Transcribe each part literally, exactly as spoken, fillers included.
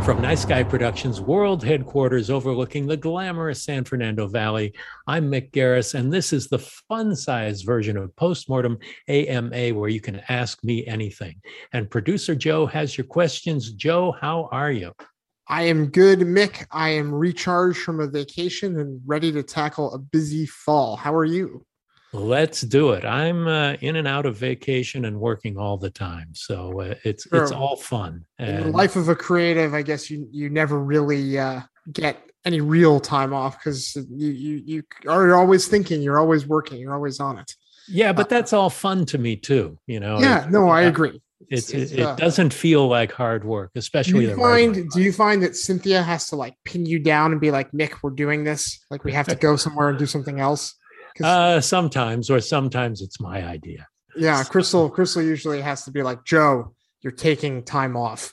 From Nice Guy Productions world headquarters overlooking the glamorous San Fernando Valley, I'm Mick Garris, and this is the fun-sized version of Postmortem A M A, where you can ask me anything. And producer Joe has your questions. Joe, how are you? I am good, Mick. I am recharged from a vacation and ready to tackle a busy fall. How are you? Let's do it. I'm uh, in and out of vacation and working all the time, so uh, it's it's Sure. all fun. In the And life of a creative, I guess you you never really uh, get any real time off because you you you are always thinking, you're always working, you're always on it. yeah, Uh, but that's all fun to me too. You know, yeah, it, no, I agree. It's, it's it's it, it uh, doesn't feel like hard work, do especially you the writing. find do you find that Cynthia has to like pin you down and be like, Mick, we're doing this, like we have to go somewhere and do something else? Because Uh, sometimes, or sometimes it's my idea. yeah, Crystal Crystal usually has to be like, Joe, you're taking time off.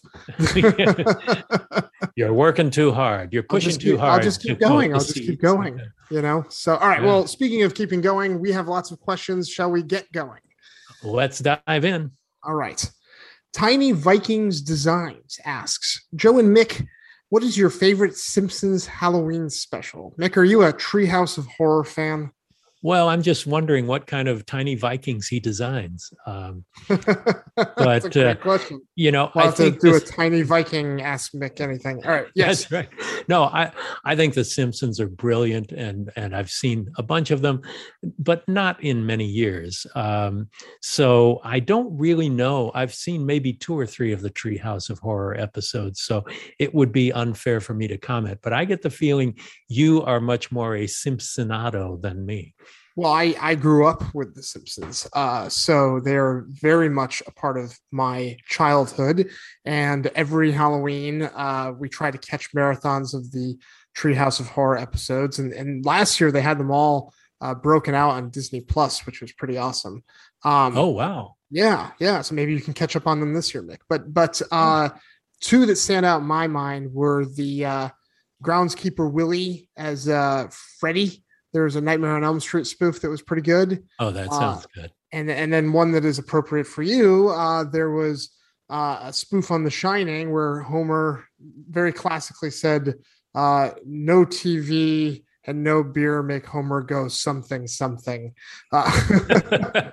You're working too hard. You're I'll pushing just too keep, I'll hard just to keep coat going. the I'll just keep seeds. going. You know. So, all right. Yeah. Well, speaking of keeping going, we have lots of questions. Shall we get going? Let's dive in. All right. Tiny Vikings Designs asks, Joe and Mick, what is your favorite Simpsons Halloween special? Mick, are you a Treehouse of Horror fan? Well, I'm just wondering what kind of tiny Vikings he designs. Um, That's a but, great uh, question. you know, We'll I have to think do this, a tiny Viking ask Mick anything. All right. Yes. That's right. No, I I think the Simpsons are brilliant, and and I've seen a bunch of them, but not in many years. Um, so I don't really know. I've seen maybe two or three of the Treehouse of Horror episodes, so it would be unfair for me to comment. But I get the feeling you are much more a Simpsonato than me. Well, I, I grew up with The Simpsons, uh, so they're very much a part of my childhood. And every Halloween, uh, we try to catch marathons of the Treehouse of Horror episodes. And, and last year, they had them all uh, broken out on Disney Plus, which was pretty awesome. Um, Oh, wow. yeah, yeah. So maybe you can catch up on them this year, Mick. But but uh, two that stand out in my mind were the uh, groundskeeper Willie as uh, Freddy. There was a Nightmare on Elm Street spoof that was pretty good. Oh, that Uh, sounds good. and, and then one that is appropriate for you. Uh, there was uh, a spoof on The Shining where Homer very classically said, uh, no T V and no beer make Homer go something, something. Uh,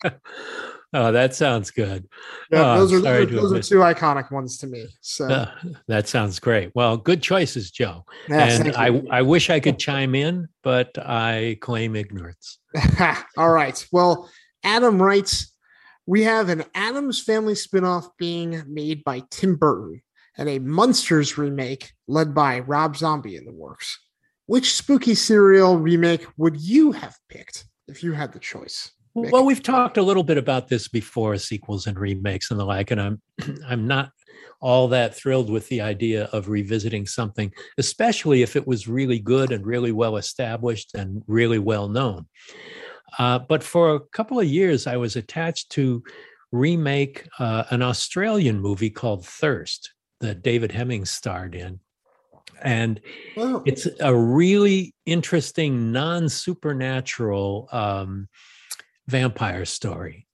Oh, that sounds good. yeah, Oh, I'm those are, sorry those to are, have those are missed. two iconic ones to me. So, Uh, that sounds great. Well, good choices, Joe. yes, And thank I, you. I wish I could chime in, but I claim ignorance. All right. Well, Adam writes, we have an Adams Family spinoff being made by Tim Burton and a Munsters remake led by Rob Zombie in the works. Which spooky serial remake would you have picked if you had the choice? Mick? Well, we've talked a little bit about this before, sequels and remakes and the like, and I'm I'm not all that thrilled with the idea of revisiting something, especially if it was really good and really well established and really well known. Uh, but for a couple of years, I was attached to remake uh, an Australian movie called Thirst that David Hemmings starred in. And Oh, it's a really interesting, non-supernatural um, vampire story.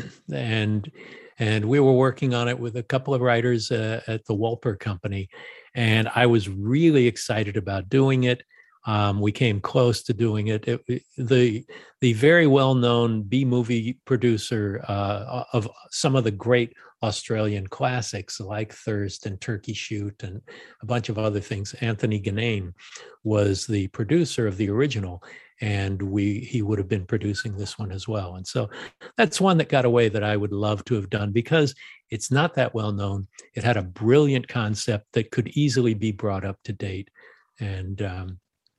And and we were working on it with a couple of writers uh, at the Walper Company. And I was really excited about doing it. Um, we came close to doing it. It- it- the the very well known B movie producer uh, of some of the great Australian classics like Thirst and Turkey Shoot and a bunch of other things, Anthony Ganane, was the producer of the original, and we he would have been producing this one as well. And so that's one that got away that I would love to have done because it's not that well known. It had a brilliant concept that could easily be brought up to date, and um,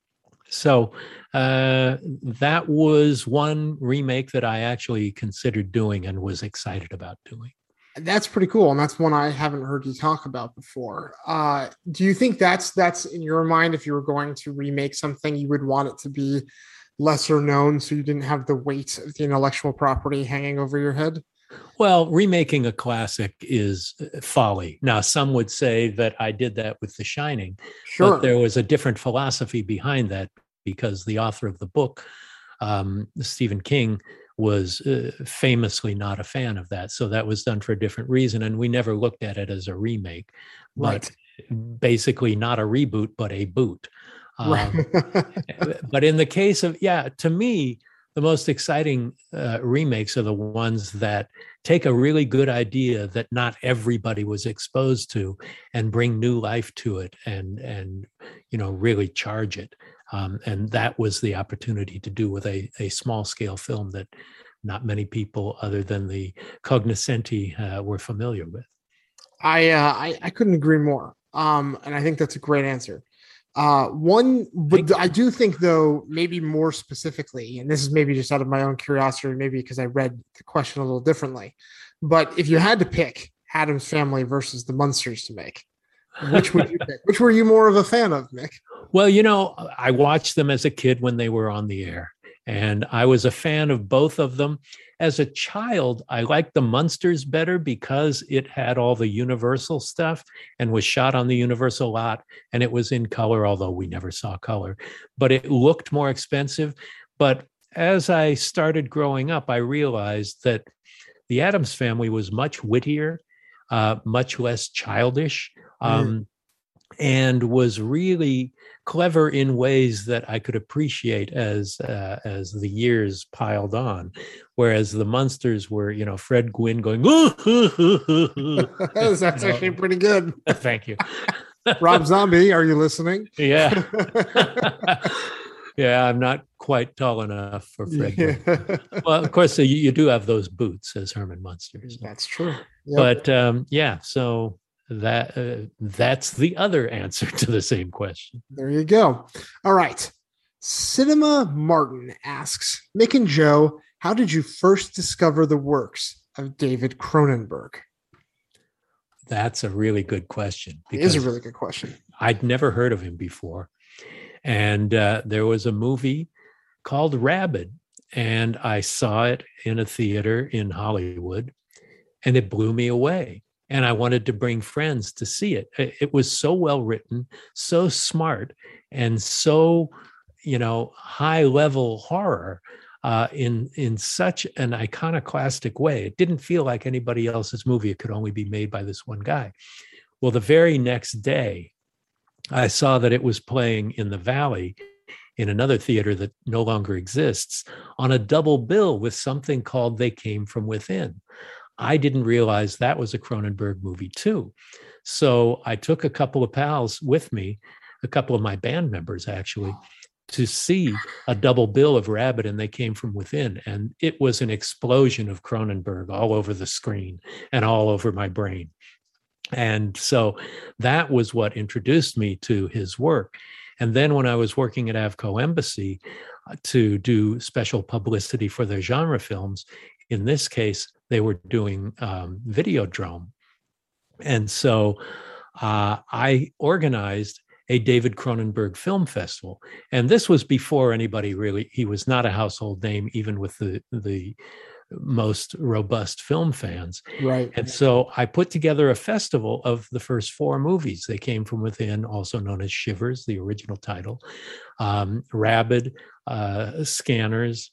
so uh, that was one remake that I actually considered doing and was excited about doing. that's pretty cool. And that's one I haven't heard you talk about before. Uh, do you think that's that's in your mind, if you were going to remake something, you would want it to be lesser known so you didn't have the weight of the intellectual property hanging over your head? Well, remaking a classic is uh, folly. Now, some would say that I did that with The Shining, but there Sure. was a different philosophy behind that because the author of the book, um, Stephen King, was uh, famously not a fan of that. So that was done for a different reason. And we never looked at it as a remake. But Right. basically not a reboot, but a boot. Um, Right. but in the case of, yeah, to me, the most exciting uh, remakes are the ones that take a really good idea that not everybody was exposed to and bring new life to it and, and you know, really charge it. Um, and that was the opportunity to do with a, a small scale film that not many people other than the cognoscenti uh, were familiar with. I, uh, I I couldn't agree more. Um, and I think that's a great answer. Uh, one, but I do think though, maybe more specifically, and this is maybe just out of my own curiosity, maybe because I read the question a little differently. But if you had to pick Addams Family versus the Munsters to make, which would you pick? Which were you more of a fan of, Mick? Well, you know, I watched them as a kid when they were on the air, and I was a fan of both of them. As a child, I liked the Munsters better because it had all the Universal stuff and was shot on the Universal lot, and it was in color, although we never saw color. But it looked more expensive. But as I started growing up, I realized that the Addams Family was much wittier, uh, much less childish. Um, mm. And was really clever in ways that I could appreciate as uh, as the years piled on. Whereas the Munsters were, you know, Fred Gwynne going, ooh, ooh, ooh, ooh, ooh. That's You know, actually pretty good. Thank you. Rob Zombie, are you listening? Yeah. Yeah, I'm not quite tall enough for Fred Yeah. Gwynne. Well, of course, you, you do have those boots as Herman Munster. So. That's true. Yep. But um, yeah, so that uh, that's the other answer to the same question. There you go. All right. Cinema Martin asks, Mick and Joe, how did you first discover the works of David Cronenberg? That's a really good question. It is a really good question. I'd never heard of him before. And uh, there was a movie called Rabid, and I saw it in a theater in Hollywood, and it blew me away. And I wanted to bring friends to see it. It was so well written, so smart, and so, you know, high level horror uh, in in such an iconoclastic way. It didn't feel like anybody else's movie. It could only be made by this one guy. Well, the very next day, I saw that it was playing in the Valley in another theater that no longer exists on a double bill with something called They Came From Within. I didn't realize that was a Cronenberg movie too. So I took a couple of pals with me, a couple of my band members actually, to see a double bill of Rabid and They Came From Within. And it was an explosion of Cronenberg all over the screen and all over my brain. And so that was what introduced me to his work. And then when I was working at Avco Embassy uh, to do special publicity for their genre films, in this case, they were doing um, Videodrome. And so uh, I organized a David Cronenberg Film Festival. And this was before anybody really, he was not a household name, even with the, the most robust film fans. Right. And so I put together a festival of the first four movies. They Came From Within, also known as Shivers, the original title, um, Rabid, uh, Scanners,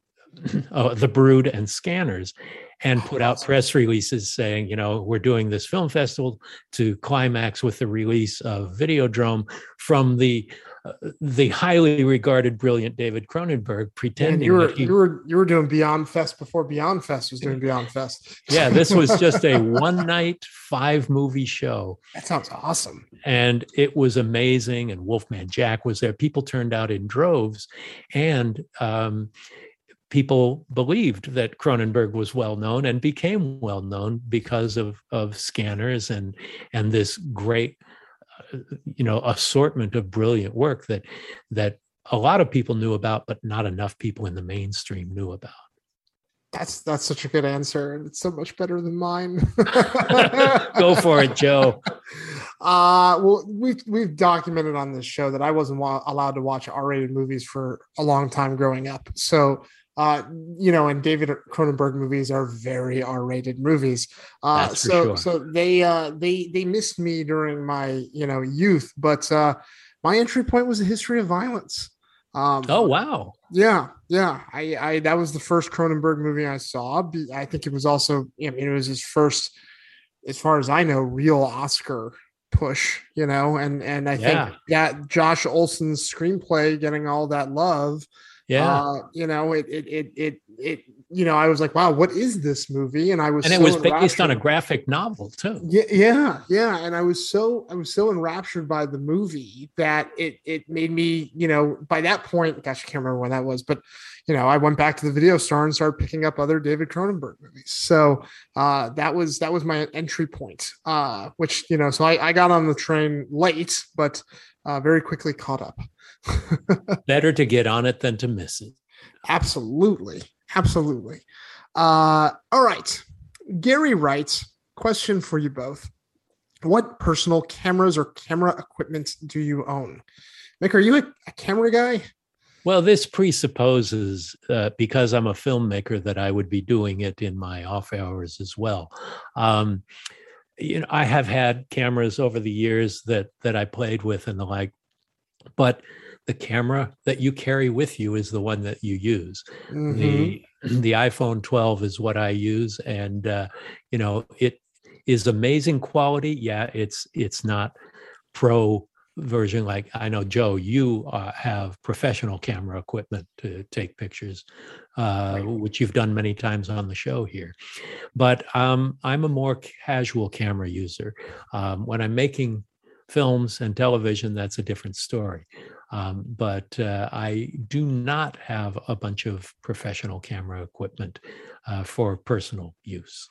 oh, The Brood, and Scanners, and put out press releases saying, you know, we're doing this film festival to climax with the release of Videodrome from the uh, the highly regarded, brilliant David Cronenberg, pretending and you were that he, you were you were doing Beyond Fest before Beyond Fest was doing Beyond Fest. Yeah, this was just a one night, five movie show. That sounds awesome. And it was amazing. And Wolfman Jack was there. People turned out in droves, and um, people believed that Cronenberg was well known and became well known because of of Scanners and and this great, uh, you know, assortment of brilliant work that that a lot of people knew about, but not enough people in the mainstream knew about. That's that's such a good answer, and it's so much better than mine. Go for it, Joe. Uh, well, we've we've documented on this show that I wasn't wa- allowed to watch R-rated movies for a long time growing up. So, uh, you know, and David Cronenberg movies are very R-rated movies. Uh, That's for so sure. so they uh they they missed me during my you know youth, but uh, my entry point was A History of Violence. Um, Oh, wow. Yeah, yeah. I, I that was the first Cronenberg movie I saw. Be- I think it was also, I mean, it was his first, as far as I know, real Oscar push, you know, and and I think Yeah. that Josh Olson's screenplay getting all that love, Yeah. uh, you know, it it it it it you know, I was like, wow, what is this movie? And I was And it so was based on a enraptured. graphic novel too. Yeah, yeah, yeah. And I was so I was so enraptured by the movie that it it made me, you know, by that point, gosh, I can't remember when that was, but you know, I went back to the video store and started picking up other David Cronenberg movies. So uh that was that was my entry point. Uh, which, you know, so I, I got on the train late, but uh very quickly caught up. Better to get on it than to miss it. Absolutely. Absolutely. Uh all right. Gary writes, question for you both. What personal cameras or camera equipment do you own? Mick, are you a, a camera guy? Well, this presupposes, uh, because I'm a filmmaker, that I would be doing it in my off hours as well. Um, you know, I have had cameras over the years that that I played with and the like, but the camera that you carry with you is the one that you use. Mm-hmm. The the iPhone twelve is what I use, and uh, you know, it is amazing quality. Yeah, it's it's not pro version. Like, I know, Joe, you uh, have professional camera equipment to take pictures, uh, which you've done many times on the show here. But um, I'm a more casual camera user. Um, when I'm making films and television, that's a different story. Um, but uh, I do not have a bunch of professional camera equipment uh, for personal use.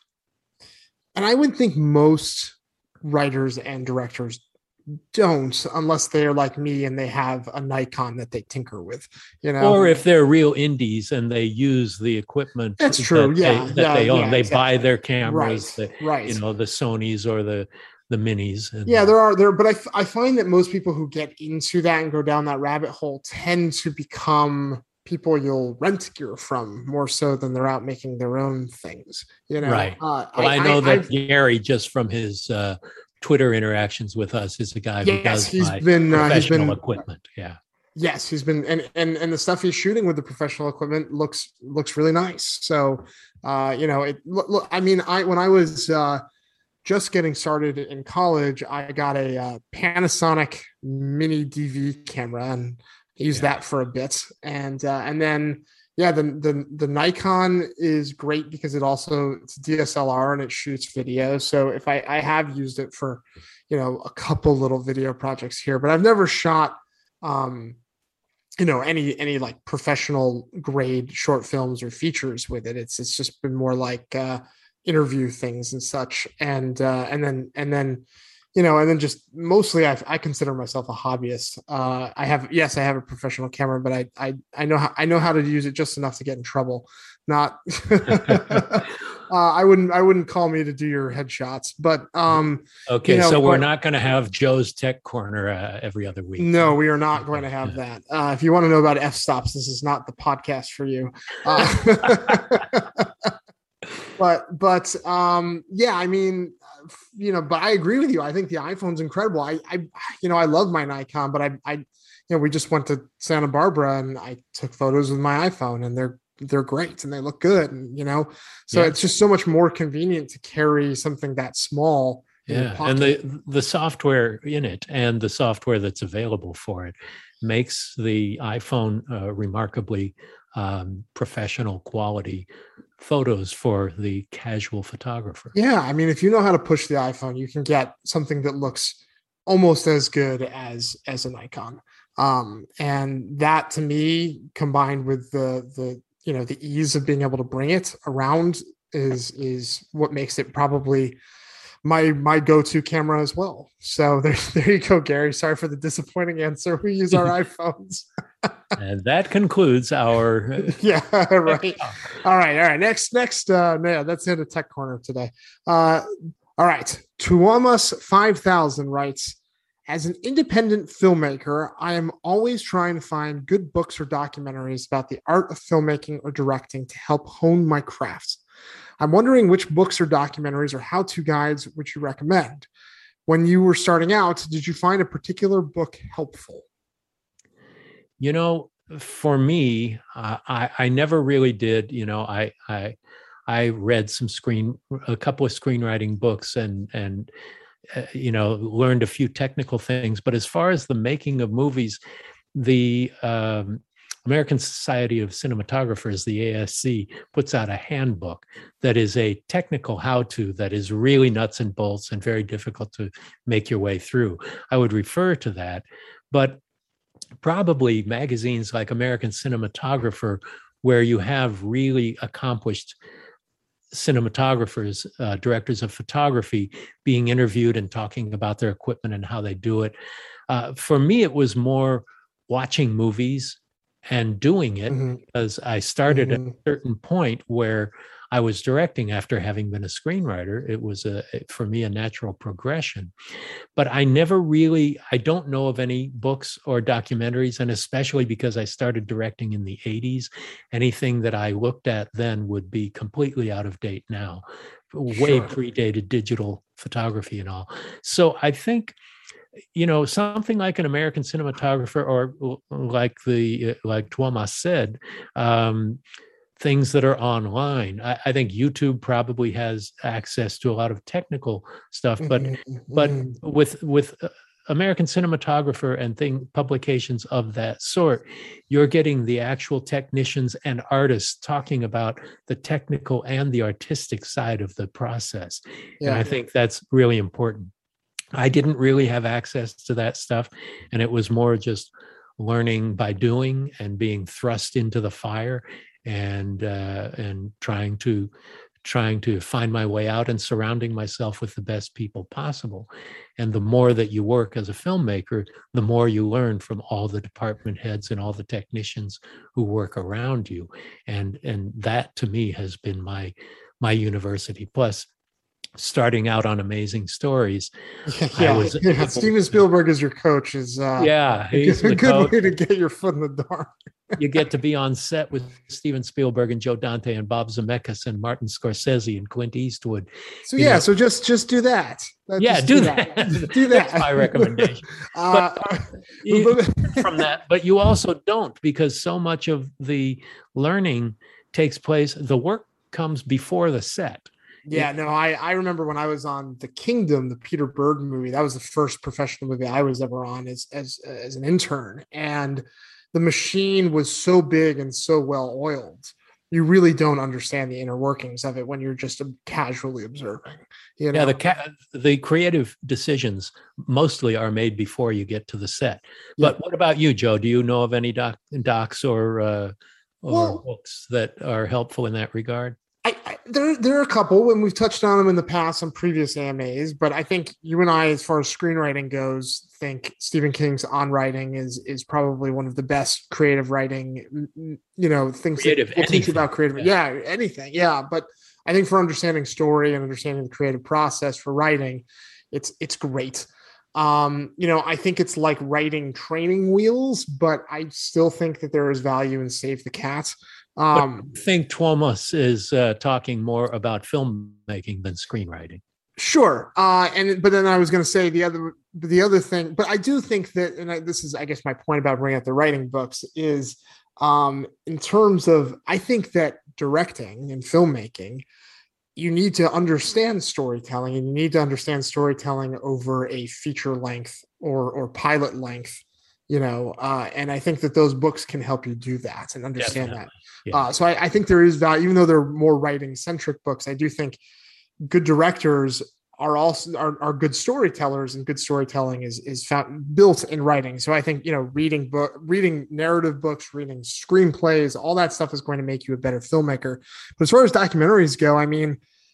And I would think most writers and directors don't, unless they're like me and they have a Nikon that they tinker with, you know. Or if they're real indies and they use the equipment That's true. that Yeah, they, that yeah, they own, yeah, they exactly. buy their cameras, right, the, right. you know, the Sonys or the the minis. And, yeah, there are there, but I I find that most people who get into that and go down that rabbit hole tend to become people you'll rent gear from more so than they're out making their own things, you know. Right. Uh, well, I, I know I, that I've, Gary, just from his uh, Twitter interactions with us, is a guy yes, who does he's buy been, professional uh, he's been, equipment. Yeah. Yes, he's been, and and and the stuff he's shooting with the professional equipment looks looks really nice. So, uh, you know, it look. I mean, I when I was uh, just getting started in college, I got a uh, Panasonic Mini D V camera and used yeah. that for a bit, and uh, and then yeah, the the the Nikon is great because it also it's D S L R and it shoots video. So if I I have used it for, you know, a couple little video projects here, but I've never shot. Um, you know, any any like professional grade short films or features with it. It's it's just been more like uh, interview things and such, and uh, and then and then you know, and then just mostly I I consider myself a hobbyist. Uh, I have yes, I have a professional camera, but I I I know how I know how to use it just enough to get in trouble. Not. Uh, I wouldn't. I wouldn't call me to do your headshots, but um, okay. You know, so we're but, not going to have Joe's Tech Corner uh, every other week. No, we are not going to have that. Uh, if you want to know about f-stops, this is not the podcast for you. Uh, but but um, yeah, I mean, you know, but I agree with you. I think the iPhone's incredible. I I you know I love my Nikon, but I I you know we just went to Santa Barbara and I took photos with my iPhone, and they're. they're great and they look good, and you know, so yeah. It's just so much more convenient to carry something that small. Yeah, and the the software in it and the software that's available for it makes the iPhone uh, remarkably um, professional quality photos for the casual photographer. Yeah, I mean, if you know how to push the iPhone, you can get something that looks almost as good as as a Nikon. Um, and that to me, combined with the the you know, the ease of being able to bring it around is, is what makes it probably my, my go-to camera as well. So there, there you go, Gary. Sorry for the disappointing answer. We use our iPhones. And that concludes our. yeah. Right. All right. All right. Next, next, uh, yeah, that's it. A Tech Corner today. Uh, all right. Tuomas five thousand writes, as an independent filmmaker, I am always trying to find good books or documentaries about the art of filmmaking or directing to help hone my craft. I'm wondering which books or documentaries or how-to guides would you recommend? When you were starting out, did you find a particular book helpful? You know, for me, uh, I, I never really did. You know, I I I read some screen, a couple of screenwriting books, and and uh, you know, learned a few technical things. But as far as the making of movies, the um, American Society of Cinematographers, the A S C, puts out a handbook that is a technical how-to that is really nuts and bolts and very difficult to make your way through. I would refer to that, but probably magazines like American Cinematographer, where you have really accomplished cinematographers, uh, directors of photography being interviewed and talking about their equipment and how they do it. Uh, for me, it was more watching movies and doing it, mm-hmm. because I started mm-hmm. at a certain point where I was directing after having been a screenwriter. It was a, for me, a natural progression. But I never really, I don't know of any books or documentaries, and especially because I started directing in the eighties, anything that I looked at then would be completely out of date now, way sure. predated digital photography and all. So I think, you know, something like an American Cinematographer, or like the like Tuomas said, um, things that are online. I, I think YouTube probably has access to a lot of technical stuff, but mm-hmm. but with with American Cinematographer and thing publications of that sort, you're getting the actual technicians and artists talking about the technical and the artistic side of the process. Yeah. And I think that's really important. I didn't really have access to that stuff, and it was more just learning by doing and being thrust into the fire, and uh, and trying to trying to find my way out and surrounding myself with the best people possible. And the more that you work as a filmmaker, the more you learn from all the department heads and all the technicians who work around you. And and that to me has been my my university. Plus, starting out on Amazing Stories, yeah, was, yeah. Steven Spielberg as your coach is uh, yeah, he's a the good coach. way to get your foot in the door. You get to be on set with Steven Spielberg and Joe Dante and Bob Zemeckis and Martin Scorsese and Clint Eastwood. So you yeah, know, so just just do that. Uh, yeah, just do, do that. that. do that. That's my recommendation. Uh, but you, from that, but you also don't, because so much of the learning takes place. The work comes before the set. Yeah, no, I, I remember when I was on The Kingdom, the Peter Berg movie. That was the first professional movie I was ever on as as as an intern, and the machine was so big and so well oiled. You really don't understand the inner workings of it when you're just casually observing. You know? Yeah, the ca- the creative decisions mostly are made before you get to the set. But yeah. What about you, Joe? Do you know of any doc, docs or uh, or well, books that are helpful in that regard? I, I, there, there are a couple, and we've touched on them in the past on previous A M As, but I think you and I, as far as screenwriting goes, think Stephen King's On Writing is is probably one of the best creative writing, you know, things creative, that will teach you about creative. Yeah. yeah, anything. Yeah. But I think for understanding story and understanding the creative process for writing, it's it's great. Um, you know, I think it's like writing training wheels, but I still think that there is value in Save the Cat. Um, I think Tuomas is uh, talking more about filmmaking than screenwriting. Sure, uh, and but then I was going to say the other the other thing, but I do think that, and I, this is, I guess, my point about bringing up the writing books is, um, in terms of, I think that directing and filmmaking, you need to understand storytelling, and you need to understand storytelling over a feature length or or pilot length. You know, uh, and I think that those books can help you do that and understand Definitely. that. Yeah. Uh, so I, I think there is value, even though they're more writing centric books. I do think good directors are also are, are good storytellers, and good storytelling is is found, built in writing. So I think, you know, reading book, reading narrative books, reading screenplays, all that stuff is going to make you a better filmmaker. But as far as documentaries go, I mean,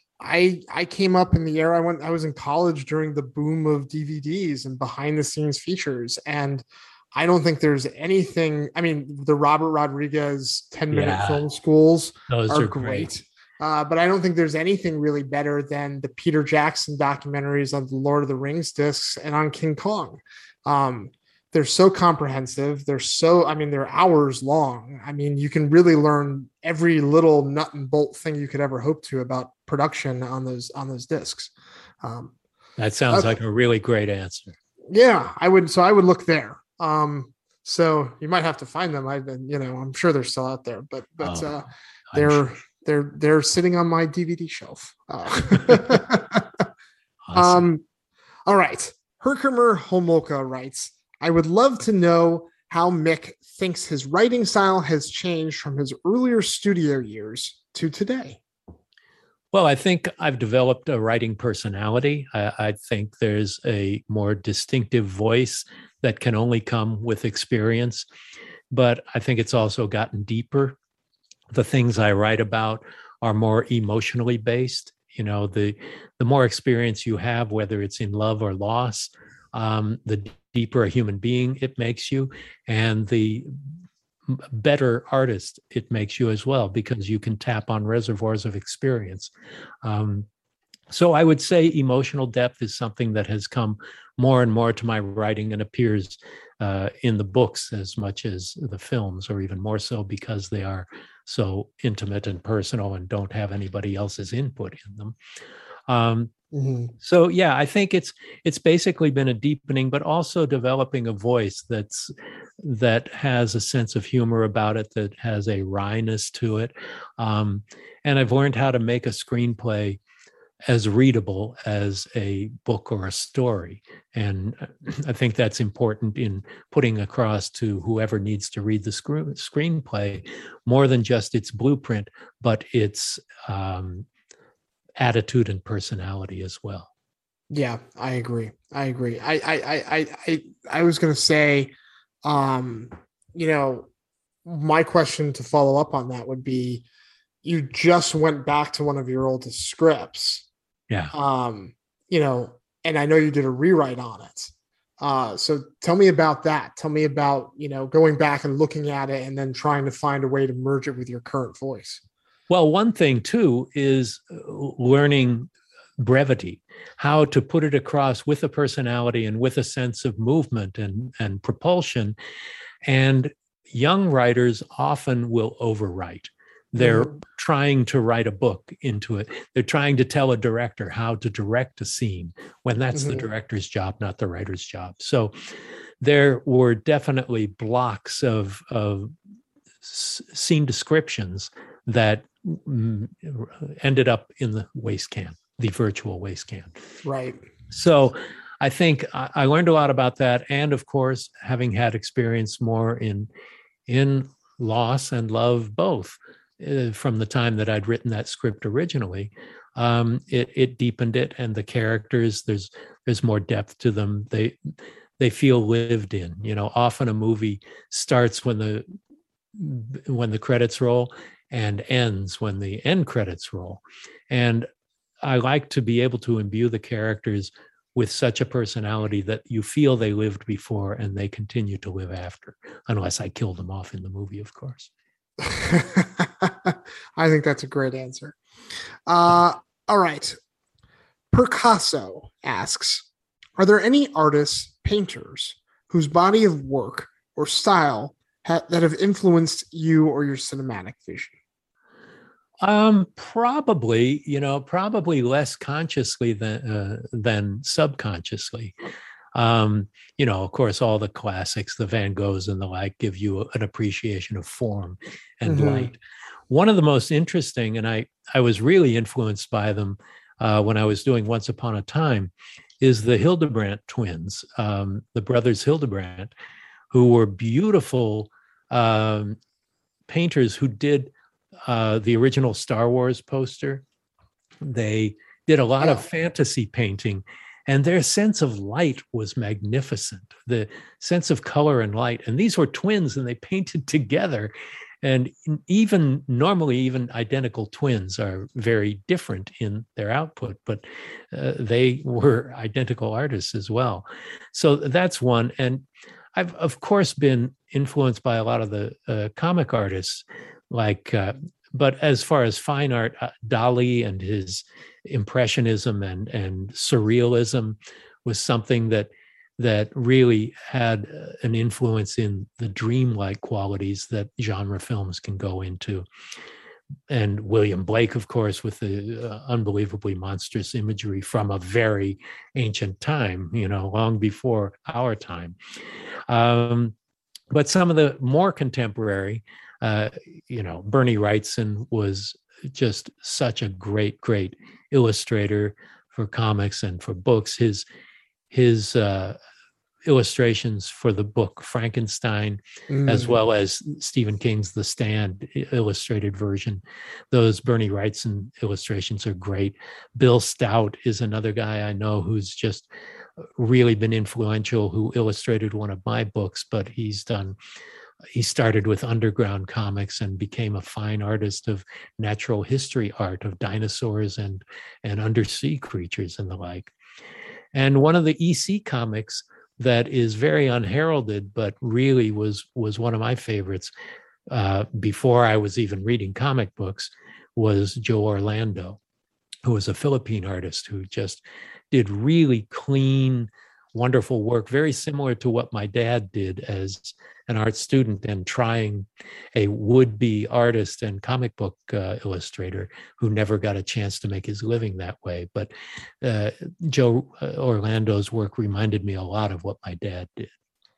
I I came up in the era I went I was in college during the boom of D V Ds and behind the scenes features, and I don't think there's anything. I mean, the Robert Rodriguez ten minute yeah. film schools Those are, are great. great. Uh, but I don't think there's anything really better than the Peter Jackson documentaries on the Lord of the Rings discs and on King Kong. Um, they're so comprehensive. They're so, I mean, they're hours long. I mean, you can really learn every little nut and bolt thing you could ever hope to about production on those, on those discs. Um, that sounds uh, like a really great answer. Yeah, I would. So I would look there. Um, so you might have to find them. I've been, you know, I'm sure they're still out there, but, but, oh, uh, they're, sure. they're, they're sitting on my D V D shelf. Uh, awesome. Um, All right. Herkimer Homolka writes, I would love to know how Mick thinks his writing style has changed from his earlier studio years to today. Well, I think I've developed a writing personality. I, I think there's a more distinctive voice that can only come with experience, but I think it's also gotten deeper. The things I write about are more emotionally based. You know, the the more experience you have, whether it's in love or loss, um, the deeper a human being it makes you, and the better artist it makes you as well, because you can tap on reservoirs of experience. Um, so I would say emotional depth is something that has come more and more to my writing and appears uh, in the books as much as the films, or even more so because they are so intimate and personal and don't have anybody else's input in them. Um, mm-hmm. So yeah, I think it's it's basically been a deepening, but also developing a voice that's that has a sense of humor about it, that has a wryness to it. Um, and I've learned how to make a screenplay as readable as a book or a story. And I think that's important in putting across to whoever needs to read the sc- screenplay, more than just its blueprint, but its um, attitude and personality as well. Yeah, I agree. I agree. I I I I I was gonna say, um, you know, my question to follow up on that would be, you just went back to one of your oldest scripts. Yeah. Um, you know, and I know you did a rewrite on it. Uh, so tell me about that. Tell me about, you know, going back and looking at it and then trying to find a way to merge it with your current voice. Well, one thing too is learning brevity, how to put it across with a personality and with a sense of movement and, and propulsion. And young writers often will overwrite. They're mm-hmm. trying to write a book into it. They're trying to tell a director how to direct a scene, when that's mm-hmm. the director's job, not the writer's job. So there were definitely blocks of, of scene descriptions that ended up in the waste can, the virtual waste can. Right. So I think I learned a lot about that. And of course, having had experience more in, in loss and love, both uh, from the time that I'd written that script originally, um, it, it deepened it. And the characters, there's, there's more depth to them. They, they feel lived in. You know, often a movie starts when the, when the credits roll and ends when the end credits roll. And I like to be able to imbue the characters with such a personality that you feel they lived before and they continue to live after, unless I kill them off in the movie, of course. I think that's a great answer. Uh, all right. Picasso asks, are there any artists, painters, whose body of work or style ha- that have influenced you or your cinematic vision? Um, probably, you know, probably less consciously than uh, than subconsciously. Um, you know, of course, all the classics, the Van Goghs and the like, give you an appreciation of form and mm-hmm. light. One of the most interesting, and I I was really influenced by them uh, when I was doing Once Upon a Time, is the Hildebrandt twins, um, the brothers Hildebrandt, who were beautiful um, painters who did uh, the original Star Wars poster. They did a lot yeah. of fantasy painting, and their sense of light was magnificent, the sense of color and light. And these were twins, and they painted together. And even normally, even identical twins are very different in their output, but uh, they were identical artists as well. So that's one. And I've, of course, been influenced by a lot of the uh, comic artists, like, uh, but as far as fine art, uh, Dali and his impressionism and, and surrealism was something that that really had an influence in the dreamlike qualities that genre films can go into. And William Blake, of course, with the uh, unbelievably monstrous imagery from a very ancient time, you know, long before our time. Um, but some of the more contemporary, uh, you know, Bernie Wrightson was just such a great, great illustrator for comics and for books. His his uh, illustrations for the book Frankenstein, Mm. as well as Stephen King's The Stand illustrated version. Those Bernie Wrightson illustrations are great. Bill Stout is another guy I know who's just really been influential, who illustrated one of my books, but he's done, he started with Underground Comics and became a fine artist of natural history art of dinosaurs and, and undersea creatures and the like. And one of the E C comics that is very unheralded, but really was was one of my favorites uh, before I was even reading comic books, was Joe Orlando, who was a Philippine artist who just did really clean, wonderful work, very similar to what my dad did as an art student and trying a would-be artist and comic book uh, illustrator who never got a chance to make his living that way. But uh, Joe Orlando's work reminded me a lot of what my dad did.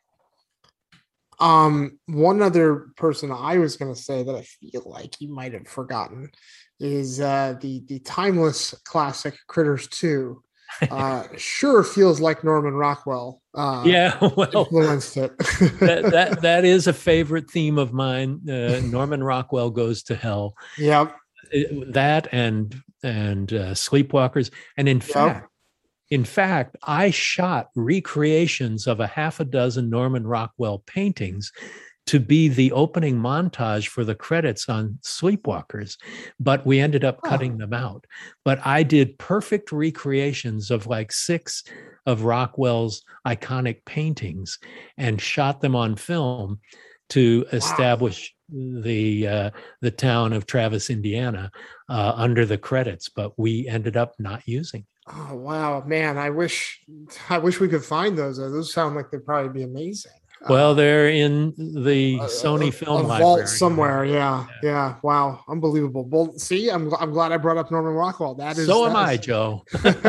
Um, one other person I was going to say that I feel like you might have forgotten is uh, the the timeless classic Critters two. Uh, sure feels like Norman Rockwell. Uh, yeah, well, influenced it. that, that that is a favorite theme of mine. Uh, Norman Rockwell Goes to Hell. Yep. That and and uh, Sleepwalkers, and in yep. fact. In fact, I shot recreations of a half a dozen Norman Rockwell paintings to be the opening montage for the credits on Sleepwalkers, but we ended up cutting oh. them out. But I did perfect recreations of like six of Rockwell's iconic paintings and shot them on film to establish wow. the uh, the town of Travis, Indiana, uh, under the credits, but we ended up not using. Oh wow, man! I wish, I wish we could find those. Those sound like they'd probably be amazing. Well, they're in the uh, Sony a, Film a Library vault somewhere. right? Yeah, yeah, yeah. Wow, unbelievable. Well, see, I'm I'm glad I brought up Norman Rockwell. That is so that am is... I, Joe.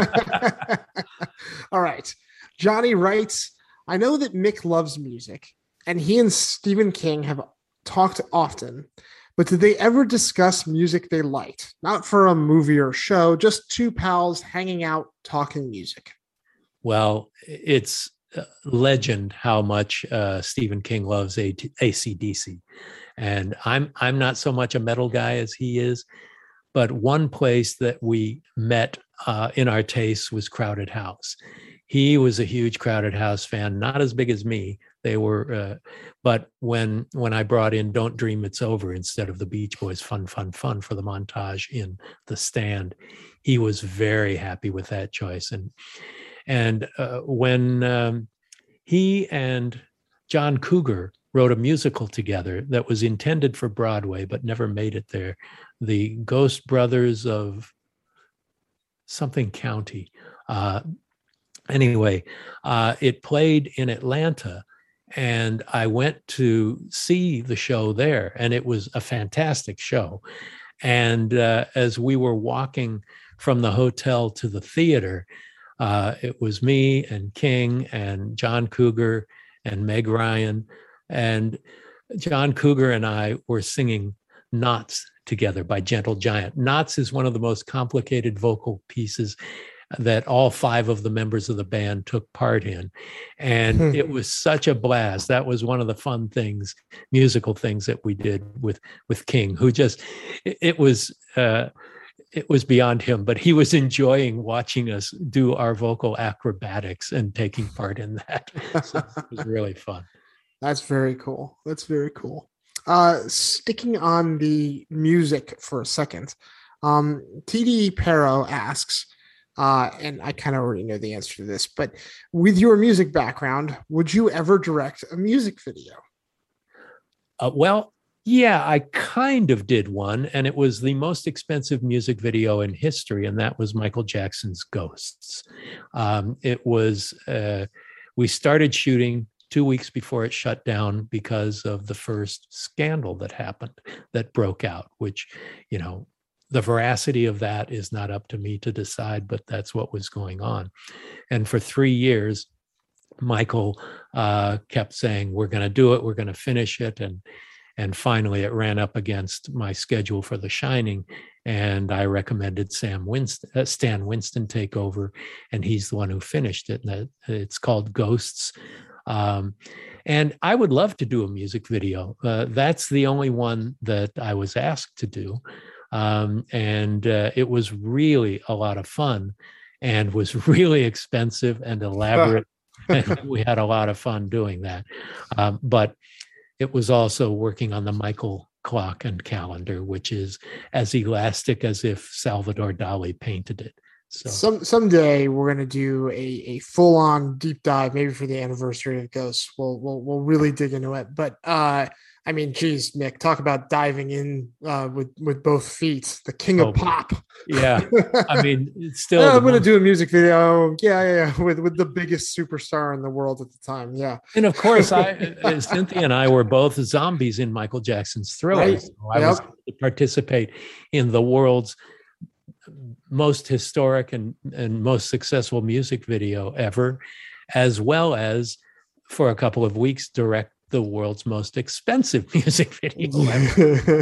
All right, Johnny writes, I know that Mick loves music, and he and Stephen King have talked often. But did they ever discuss music they liked? Not for a movie or show, just two pals hanging out, talking music. Well, it's legend how much uh, Stephen King loves A C D C. And I'm I'm not so much a metal guy as he is, but one place that we met uh, in our tastes was Crowded House. He was a huge Crowded House fan, not as big as me. They were, uh, but when when I brought in "Don't Dream It's Over" instead of the Beach Boys' "Fun, Fun, Fun" for the montage in The Stand, he was very happy with that choice. And and uh, when um, he and John Cougar wrote a musical together that was intended for Broadway but never made it there, the Ghost Brothers of something county. Uh, anyway, uh, it played in Atlanta. And I went to see the show there, and it was a fantastic show. And uh, as we were walking from the hotel to the theater, uh, it was me and King and John Cougar and Meg Ryan. And John Cougar and I were singing Knots together by Gentle Giant. Knots is one of the most complicated vocal pieces that all five of the members of the band took part in. And hmm. it was such a blast. That was one of the fun things, musical things that we did with, with King, who just, it, it was, uh, it was beyond him, but he was enjoying watching us do our vocal acrobatics and taking part in that. So it was really fun. That's very cool. That's very cool. Uh, sticking on the music for a second, um, T D Pero asks, Uh, and I kind of already know the answer to this, but with your music background, would you ever direct a music video? Uh, well, yeah, I kind of did one, and it was the most expensive music video in history, and that was Michael Jackson's Ghosts. Um, it was, uh, we started shooting two weeks before it shut down because of the first scandal that happened, that broke out, which, you know, the veracity of that is not up to me to decide, but that's what was going on. And for three years, Michael uh, kept saying, we're going to do it, we're going to finish it. And, and finally it ran up against my schedule for The Shining, and I recommended Sam Winston, uh, Stan Winston take over, and he's the one who finished it. And it's called Ghosts. Um, and I would love to do a music video. Uh, that's the only one that I was asked to do. Um, and uh, it was really a lot of fun and was really expensive and elaborate. And we had a lot of fun doing that. Um, but it was also working on the Michael clock and calendar, which is as elastic as if Salvador Dali painted it. So Some someday we're gonna do a, a full on deep dive, maybe for the anniversary of Ghosts. We'll we'll we'll really dig into it. But uh, I mean, geez, Nick, talk about diving in uh, with with both feet. The king of Oh, pop. yeah, I mean, it's still. Yeah, the I'm gonna most- do a music video. Yeah, yeah, yeah, with with the biggest superstar in the world at the time. Yeah, And of course, I uh, Cynthia and I were both zombies in Michael Jackson's Thriller. Right. So I was Yep. able to participate in the world's most historic and, and most successful music video ever, as well as for a couple of weeks direct the world's most expensive music video ever.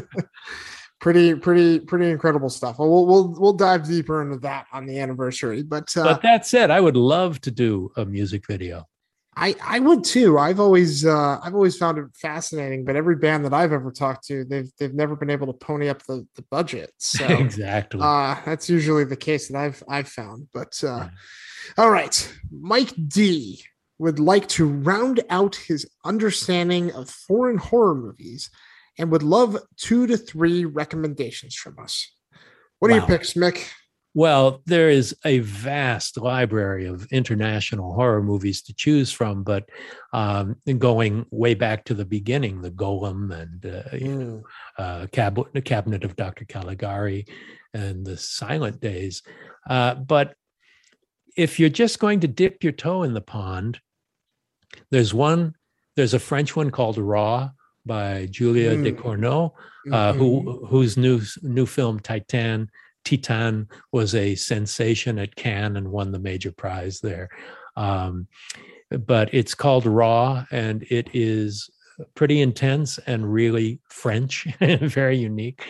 pretty, pretty, pretty incredible stuff. Well, we'll we'll we'll dive deeper into that on the anniversary. But uh, But that said, I would love to do a music video. I I would too. I've always uh, I've always found it fascinating. But every band that I've ever talked to, they've they've never been able to pony up the, the budget. So Exactly. uh, that's usually the case that I've I've found. But uh, Yeah. all right, Mike D would like to round out his understanding of foreign horror movies and would love two to three recommendations from us. What are Wow. your picks, Mick? Well, there is a vast library of international horror movies to choose from, but um, going way back to the beginning, the Golem and uh, you know, uh, Cab- the Cabinet of Doctor Caligari and the Silent Days. Uh, but if you're just going to dip your toe in the pond, there's one. There's a French one called Raw by Julia Mm. Ducournau, uh, Mhm. who whose new new film Titan. Titan was a sensation at Cannes and won the major prize there. Um, but it's called Raw, and it is pretty intense and really French and very unique.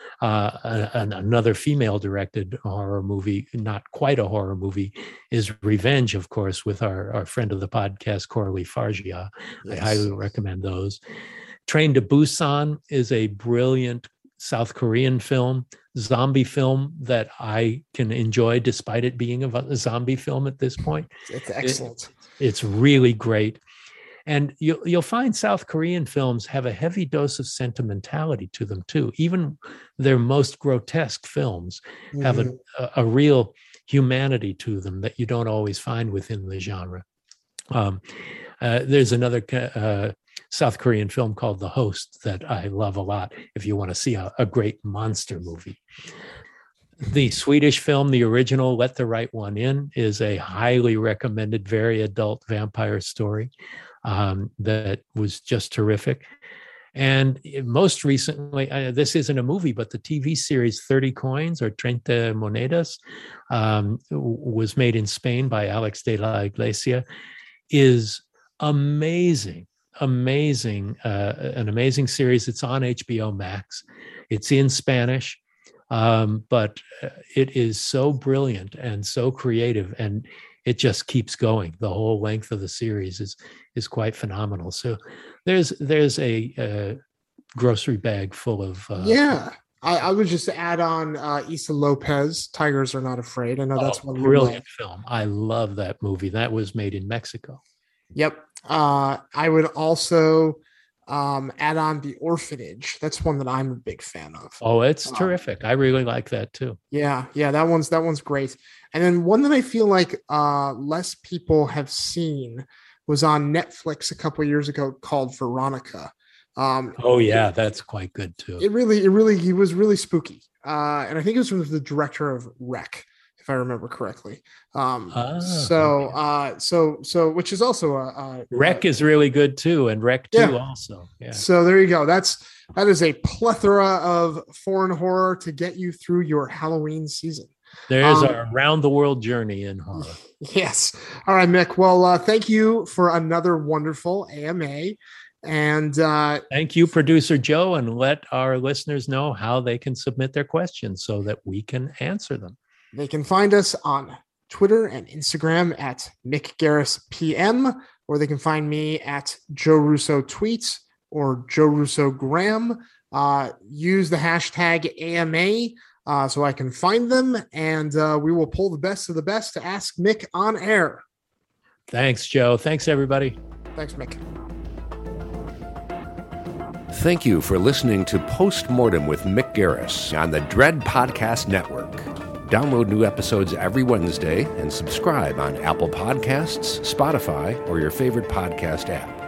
Uh, and another female-directed horror movie, not quite a horror movie, is Revenge, of course, with our, our friend of the podcast, Coralie Fargia. Yes. I highly recommend those. Train to Busan is a brilliant South Korean film, zombie film that I can enjoy despite it being a zombie film at this point. It's excellent. It's really great. And you'll, you'll find South Korean films have a heavy dose of sentimentality to them too. Even their most grotesque films have Mhm. a, a, a real humanity to them that you don't always find within the genre. Um, uh, there's another uh, South Korean film called The Host that I love a lot if you want to see a, a great monster movie. The Swedish film, the original Let the Right One In, is a highly recommended, very adult vampire story um, that was just terrific. And most recently, uh, this isn't a movie, but the T V series thirty Coins or Treinta Monedas um, was made in Spain by Alex de la Iglesia, is amazing, amazing, uh, an amazing series. It's on H B O Max. It's in Spanish, um, but it is so brilliant and so creative, and it just keeps going. The whole length of the series is is quite phenomenal. So there's there's a, a grocery bag full of uh, Yeah. I, I would just add on uh, Issa Lopez, Tigers Are Not Afraid. I know that's oh, one you brilliant love. film. I love that movie. That was made in Mexico. Yep. Uh, I would also um, add on The Orphanage. That's one that I'm a big fan of. Oh, it's Um, terrific. I really like that too. Yeah, yeah, that one's that one's great. And then one that I feel like uh, less people have seen was on Netflix a couple years ago called Veronica. Um, Oh yeah, that's quite good too. it really, it really, he was really spooky. Uh, and I think it was from the director of Wreck, if I remember correctly. Um, Ah, so, okay. uh, so, so, which is also a, a Wreck is really good too, and Wreck two Yeah. also. Yeah. So there you go. That's that is a plethora of foreign horror to get you through your Halloween season. There's Um, our round the world journey in horror. Yes. All right, Mick. Well, uh, thank you for another wonderful A M A. And uh, thank you, Producer Joe, and let our listeners know how they can submit their questions so that we can answer them. They can find us on Twitter and Instagram at Mick Garris P M, or they can find me at Joe Russo Tweets or Joe Russo Graham. Uh, use the hashtag A M A uh, so I can find them, and uh, we will pull the best of the best to ask Mick on air. Thanks, Joe. Thanks, everybody. Thanks, Mick. Thank you for listening to Postmortem with Mick Garris on the Dread Podcast Network. Download new episodes every Wednesday and subscribe on Apple Podcasts, Spotify, or your favorite podcast app.